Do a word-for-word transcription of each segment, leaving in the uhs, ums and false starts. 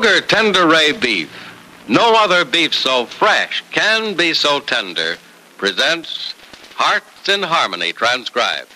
Kroger Tender Ray Beef. No other beef so fresh can be so tender. Presents Hearts in Harmony, transcribed.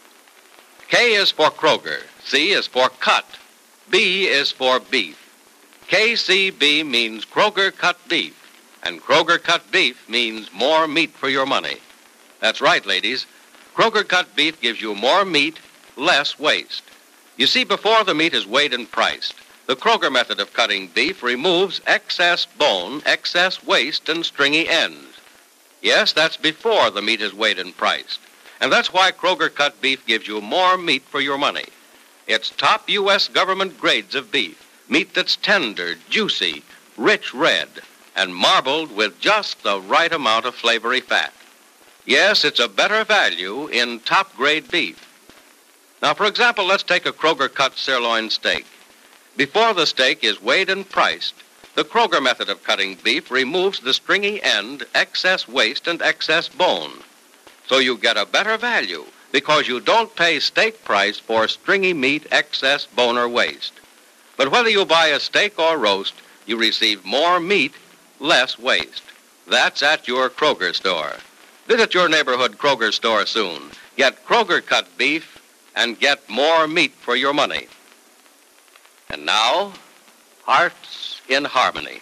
K is for Kroger. C is for cut. B is for beef. K C B means Kroger cut beef. And Kroger cut beef means more meat for your money. That's right, ladies. Kroger cut beef gives you more meat, less waste. You see, before the meat is weighed and priced, the Kroger method of cutting beef removes excess bone, excess waste, and stringy ends. Yes, that's before the meat is weighed and priced. And that's why Kroger cut beef gives you more meat for your money. It's top U S government grades of beef, meat that's tender, juicy, rich red, and marbled with just the right amount of flavory fat. Yes, it's a better value in top-grade beef. Now, for example, let's take a Kroger cut sirloin steak. Before the steak is weighed and priced, the Kroger method of cutting beef removes the stringy end, excess waste, and excess bone. So you get a better value because you don't pay steak price for stringy meat, excess bone, or waste. But whether you buy a steak or roast, you receive more meat, less waste. That's at your Kroger store. Visit your neighborhood Kroger store soon. Get Kroger cut beef and get more meat for your money. And now, Hearts in Harmony.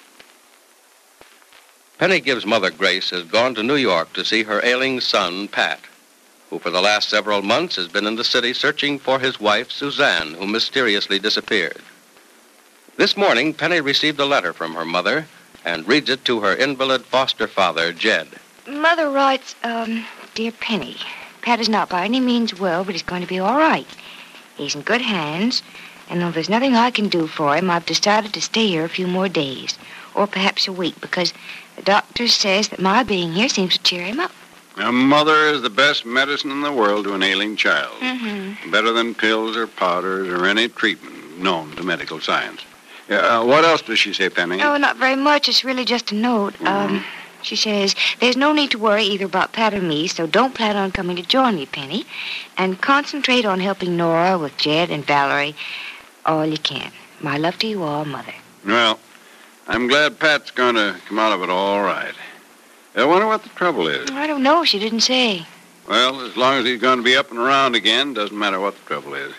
Penny Gibbs' mother, Grace, has gone to New York to see her ailing son, Pat, who for the last several months has been in the city searching for his wife, Suzanne, who mysteriously disappeared. This morning, Penny received a letter from her mother and reads it to her invalid foster father, Jed. Mother writes, um, Dear Penny, Pat is not by any means well, but he's going to be all right. He's in good hands, and though there's nothing I can do for him, I've decided to stay here a few more days, or perhaps a week, because the doctor says that my being here seems to cheer him up. A mother is the best medicine in the world to an ailing child. Mm-hmm. Better than pills or powders or any treatment known to medical science. Uh, what else does she say, Penny? Oh, not very much. It's really just a note. Mm-hmm. Um, she says, there's no need to worry either about Pat or me, so don't plan on coming to join me, Penny, and concentrate on helping Nora with Jed and Valerie all you can. My love to you all, Mother. Well, I'm glad Pat's going to come out of it all right. I wonder what the trouble is. I don't know. She didn't say. Well, as long as he's going to be up and around again, doesn't matter what the trouble is.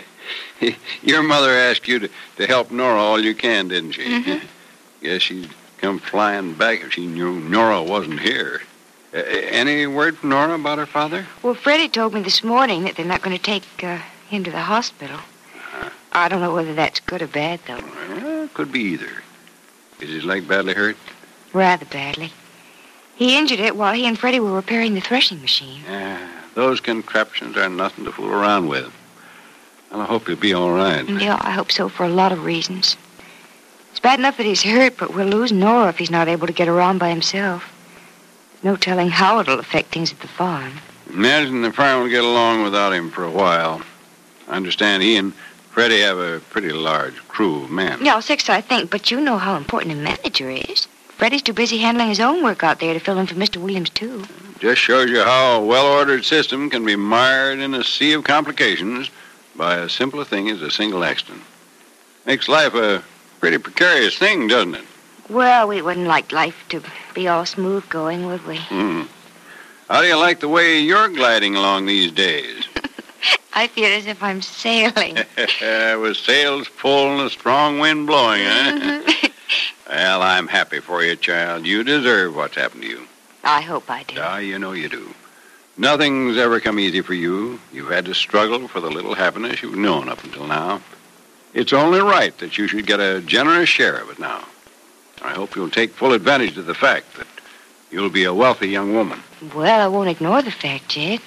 Your mother asked you to, to help Nora all you can, didn't she? Mm-hmm. Guess she'd come flying back if she knew Nora wasn't here. Uh, any word from Nora about her father? Well, Freddie told me this morning that they're not going to take uh, him to the hospital. Uh-huh. I don't know whether that's good or bad, though. Well, could be either. Is his leg badly hurt? Rather badly. He injured it while he and Freddie were repairing the threshing machine. Yeah, those contraptions are nothing to fool around with. Well, I hope he'll be all right. Yeah, I hope so for a lot of reasons. It's bad enough that he's hurt, but we'll lose Nora if he's not able to get around by himself. No telling how it'll affect things at the farm. Imagine the farm will get along without him for a while. I understand he and Freddie have a pretty large crew of men. Yeah, six, I think, but you know how important a manager is. Freddie's too busy handling his own work out there to fill in for Mister Williams, too. Just shows you how a well-ordered system can be mired in a sea of complications by as simple a thing as a single accident. Makes life a pretty precarious thing, doesn't it? Well, we wouldn't like life to be all smooth going, would we? Hmm. How do you like the way you're gliding along these days? I feel as if I'm sailing. With sails full and a strong wind blowing, huh? Mm-hmm. Well, I'm happy for you, child. You deserve what's happened to you. I hope I do. Ah, you know you do. Nothing's ever come easy for you. You've had to struggle for the little happiness you've known up until now. It's only right that you should get a generous share of it now. I hope you'll take full advantage of the fact that you'll be a wealthy young woman. Well, I won't ignore the fact, Jed.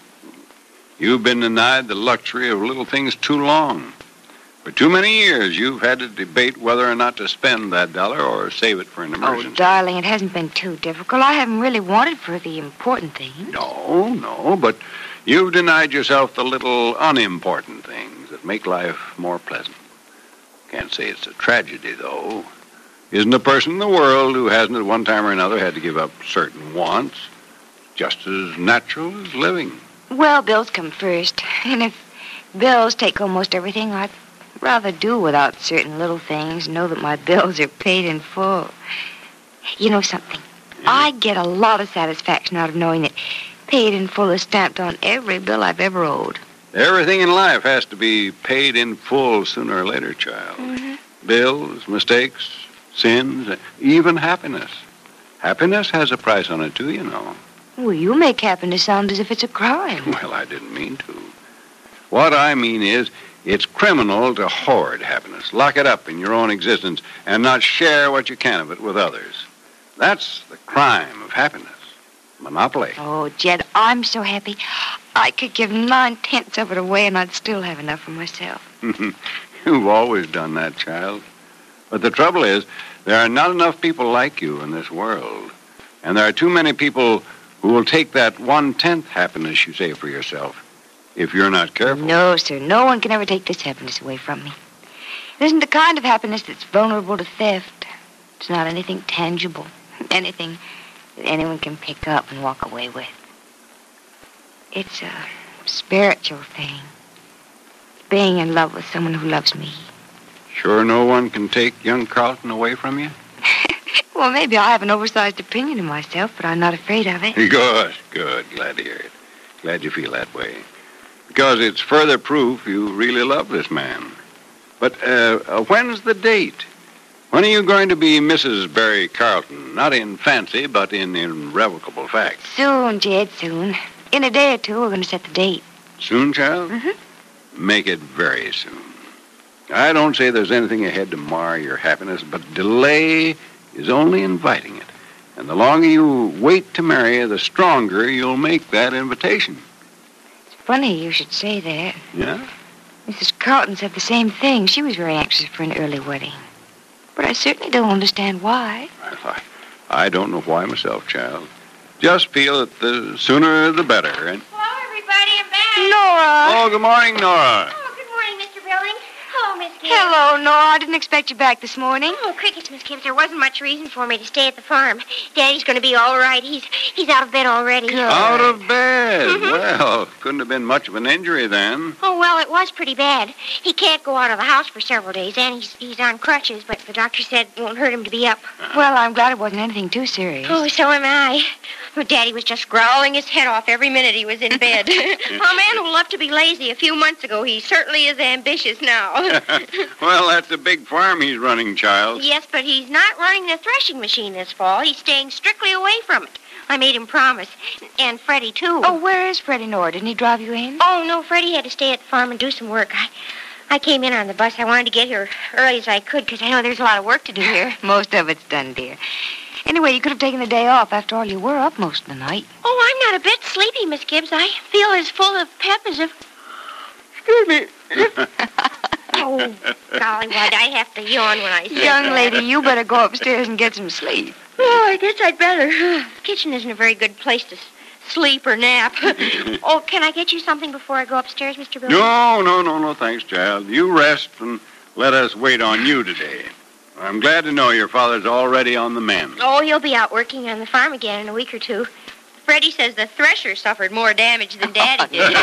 You've been denied the luxury of little things too long. For too many years, you've had to debate whether or not to spend that dollar or save it for an emergency. Oh, darling, it hasn't been too difficult. I haven't really wanted for the important things. No, no, but you've denied yourself the little unimportant things that make life more pleasant. Can't say it's a tragedy, though. Isn't a person in the world who hasn't at one time or another had to give up certain wants just as natural as living? Well, bills come first. And if bills take almost everything, I'd rather do without certain little things and know that my bills are paid in full. You know something? Yeah. I get a lot of satisfaction out of knowing that paid in full is stamped on every bill I've ever owed. Everything in life has to be paid in full sooner or later, child. Mm-hmm. Bills, mistakes, sins, even happiness. Happiness has a price on it, too, you know. Well, you make happiness sound as if it's a crime. Well, I didn't mean to. What I mean is, it's criminal to hoard happiness, lock it up in your own existence, and not share what you can of it with others. That's the crime of happiness. Monopoly. Oh, Jed, I'm so happy. I could give nine-tenths of it away and I'd still have enough for myself. You've always done that, child. But the trouble is, there are not enough people like you in this world. And there are too many people who will take that one-tenth happiness you save for yourself if you're not careful. No, sir. No one can ever take this happiness away from me. It isn't the kind of happiness that's vulnerable to theft. It's not anything tangible, anything that anyone can pick up and walk away with. It's a spiritual thing. Being in love with someone who loves me. Sure no one can take young Carlton away from you? Well, maybe I have an oversized opinion of myself, but I'm not afraid of it. Good, good. Glad to hear it. Glad you feel that way. Because it's further proof you really love this man. But uh, uh, when's the date? When are you going to be Missus Barry Carlton? Not in fancy, but in irrevocable fact. Soon, Jed, soon. In a day or two, we're going to set the date. Soon, child? Mm-hmm. Make it very soon. I don't say there's anything ahead to mar your happiness, but delay is only inviting it. And the longer you wait to marry, the stronger you'll make that invitation. It's funny you should say that. Yeah? Missus Carlton said the same thing. She was very anxious for an early wedding. But I certainly don't understand why. I, I don't know why myself, child. Just feel that the sooner the better. And Hello, everybody. I'm back. Nora! oh, good morning, Nora. Oh, good morning, Mister Billings. Hello, Miss Gibbs. Hello, Nora. I didn't expect you back this morning. Oh, crickets, Miss Gibbs. There wasn't much reason for me to stay at the farm. Daddy's going to be all right. He's he's out of bed already. Good. Out of bed. Mhm. Well, couldn't have been much of an injury then. Oh, well, it was pretty bad. He can't go out of the house for several days, and he's he's on crutches, but the doctor said it won't hurt him to be up. Well, I'm glad it wasn't anything too serious. Oh, so am I. But Daddy was just growling his head off every minute he was in bed. A man who loved to be lazy a few months ago, he certainly is ambitious now. Well, that's a big farm he's running, child. Yes, but he's not running the threshing machine this fall. He's staying strictly away from it. I made him promise. And Freddie, too. Oh, where is Freddie, Nora? Didn't he drive you in? Oh, no, Freddie had to stay at the farm and do some work. I, I came in on the bus. I wanted to get here early as I could because I know there's a lot of work to do here. Most of it's done, dear. Anyway, you could have taken the day off. After all, you were up most of the night. Oh, I'm not a bit sleepy, Miss Gibbs. I feel as full of pep as if... Excuse me. Oh, golly, why'd I have to yawn when I said Young that? lady, you better go upstairs and get some sleep. Oh, I guess I'd better. The kitchen isn't a very good place to s- sleep or nap. Oh, can I get you something before I go upstairs, Mister Billings? No, no, no, no, thanks, child. You rest and let us wait on you today. I'm glad to know your father's already on the mend. Oh, he'll be out working on the farm again in a week or two. Freddie says the thresher suffered more damage than Daddy did.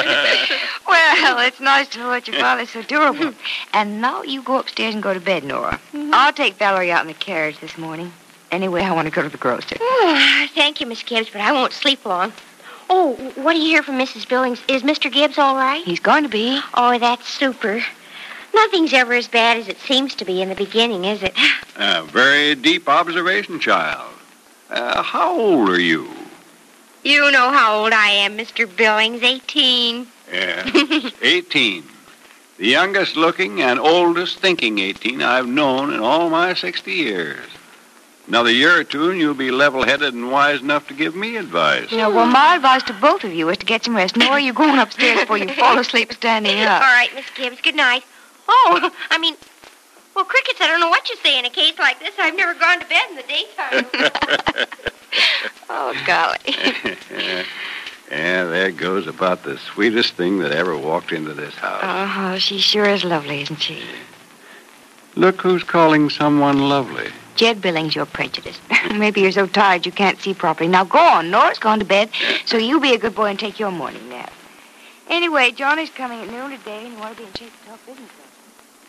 Well, it's nice to know that your father's so durable. And now you go upstairs and go to bed, Nora. Mhm. I'll take Valerie out in the carriage this morning. Anyway, I want to go to the grocer. Oh, thank you, Miss Gibbs, but I won't sleep long. Oh, what do you hear from Missus Billings? Is Mister Gibbs all right? He's going to be. Oh, that's super. Nothing's ever as bad as it seems to be in the beginning, is it? A very deep observation, child. Uh, how old are you? You know how old I am, Mister Billings. Eighteen. Yeah, eighteen. The youngest looking and oldest thinking eighteen I've known in all my sixty years. Another year or two, and you'll be level-headed and wise enough to give me advice. You know, well, my advice to both of you is to get some rest. Nora, you're going upstairs before you fall asleep standing All up. right, Miss Gibbs. Good night. Oh, I mean, well, crickets, I don't know what you say in a case like this. I've never gone to bed in the daytime. Oh, golly. yeah, yeah, there goes about the sweetest thing that ever walked into this house. Oh, she sure is lovely, isn't she? Look who's calling someone lovely. Jed Billings, you're prejudiced. Maybe you're so tired you can't see properly. Now, go on. Nora's gone to bed, so you be a good boy and take your morning nap. Anyway, Johnny's coming at noon today, and you want to be in shape to talk business with him.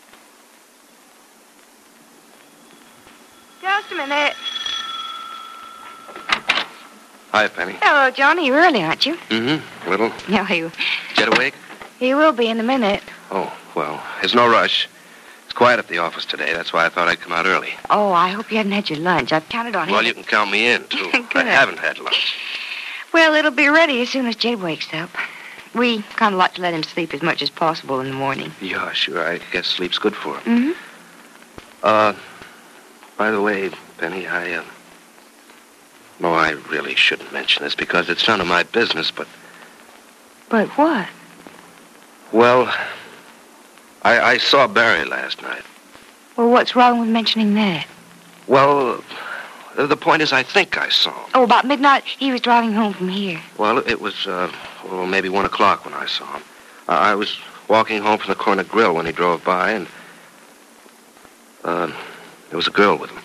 just a minute. Hi, Penny. Hello, Johnny. You're early, aren't you? Mm-hmm. Little. No, you. Jet awake? You will be in a minute. Oh, well, there's no rush. It's quiet at the office today. That's why I thought I'd come out early. Oh, I hope you hadn't had your lunch. I've counted on it. Well, you can count me in, too. I Good. haven't had lunch. Well, it'll be ready as soon as Jed wakes up. We kind of like to let him sleep as much as possible in the morning. Yeah, sure. I guess sleep's good for him. Mm-hmm. Uh, by the way, Penny, I, uh... No, I really shouldn't mention this because it's none of my business, but... But what? Well, I, I saw Barry last night. Well, what's wrong with mentioning that? Well, the point is I think I saw him. Oh, about midnight, he was driving home from here. Well, it was, uh, well, maybe one o'clock when I saw him. Uh, I was walking home from the Corner Grill when he drove by, and, uh, there was a girl with him.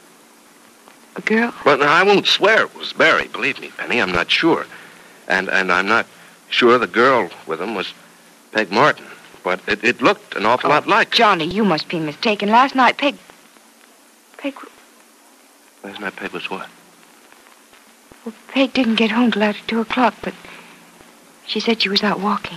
A girl? But I won't swear it was Barry, believe me, Penny. I'm not sure. And and I'm not sure the girl with him was Peg Martin. But it, it looked an awful Oh, lot like her. Johnny, you must be mistaken. Last night, Peg... Peg... Last night Peg was what? Well, Peg didn't get home till after two o'clock, but she said she was out walking.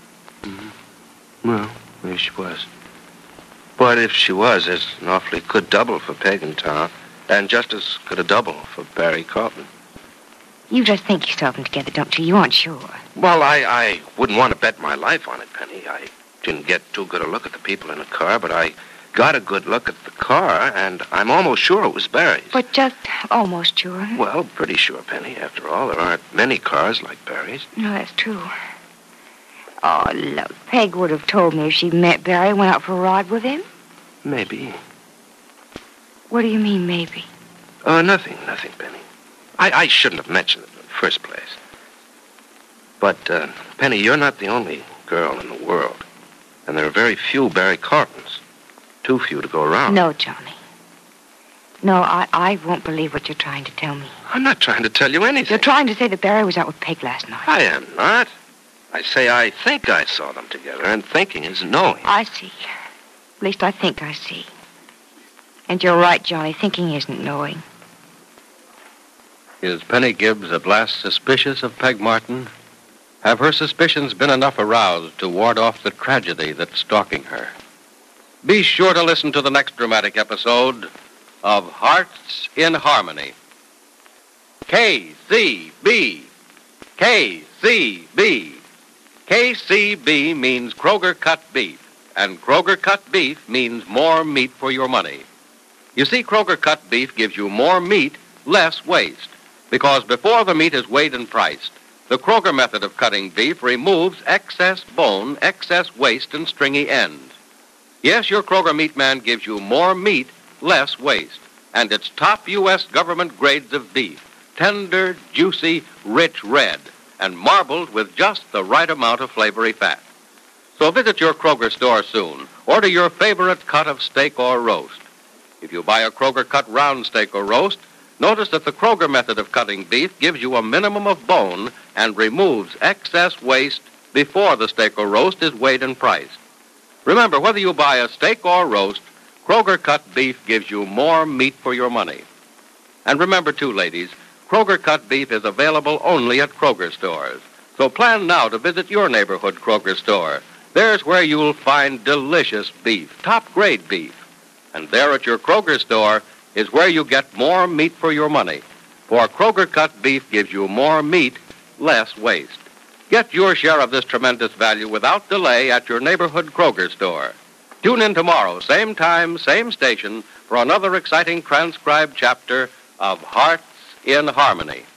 Mm-hmm. Well, maybe she was. But if she was, there's an awfully good double for Peg in town. And just as good a double for Barry Carlton. You just think you saw them together, don't you? You aren't sure. Well, I, I wouldn't want to bet my life on it, Penny. I didn't get too good a look at the people in the car, but I got a good look at the car, and I'm almost sure it was Barry's. But just almost sure. Well, pretty sure, Penny. After all, there aren't many cars like Barry's. No, that's true. Oh, look, Peg would have told me if she'd met Barry and went out for a ride with him. Maybe. What do you mean, maybe? Uh, nothing, nothing, Penny. I, I shouldn't have mentioned it in the first place. But, uh, Penny, you're not the only girl in the world. And there are very few Barry Carltons. Too few to go around. No, Johnny. No, I, I won't believe what you're trying to tell me. I'm not trying to tell you anything. You're trying to say that Barry was out with Peg last night. I am not. I say I think I saw them together, and thinking is knowing. I see. At least I think I see. And you're right, Johnny. Thinking isn't knowing. Is Penny Gibbs at last suspicious of Peg Martin? Have her suspicions been enough aroused to ward off the tragedy that's stalking her? Be sure to listen to the next dramatic episode of Hearts in Harmony. K C B. K C B. K C B means Kroger cut beef, and Kroger cut beef means more meat for your money. You see, Kroger cut beef gives you more meat, less waste, because before the meat is weighed and priced, the Kroger method of cutting beef removes excess bone, excess waste, and stringy ends. Yes, your Kroger meat man gives you more meat, less waste, and it's top U S government grades of beef, tender, juicy, rich red, and marbled with just the right amount of flavory fat. So visit your Kroger store soon. Order your favorite cut of steak or roast. If you buy a Kroger cut round steak or roast, notice that the Kroger method of cutting beef gives you a minimum of bone and removes excess waste before the steak or roast is weighed and priced. Remember, whether you buy a steak or roast, Kroger cut beef gives you more meat for your money. And remember, too, ladies, Kroger cut beef is available only at Kroger stores. So plan now to visit your neighborhood Kroger store. There's where you'll find delicious beef, top-grade beef. And there at your Kroger store is where you get more meat for your money. For Kroger cut beef gives you more meat, less waste. Get your share of this tremendous value without delay at your neighborhood Kroger store. Tune in tomorrow, same time, same station, for another exciting transcribed chapter of Hearts in Harmony.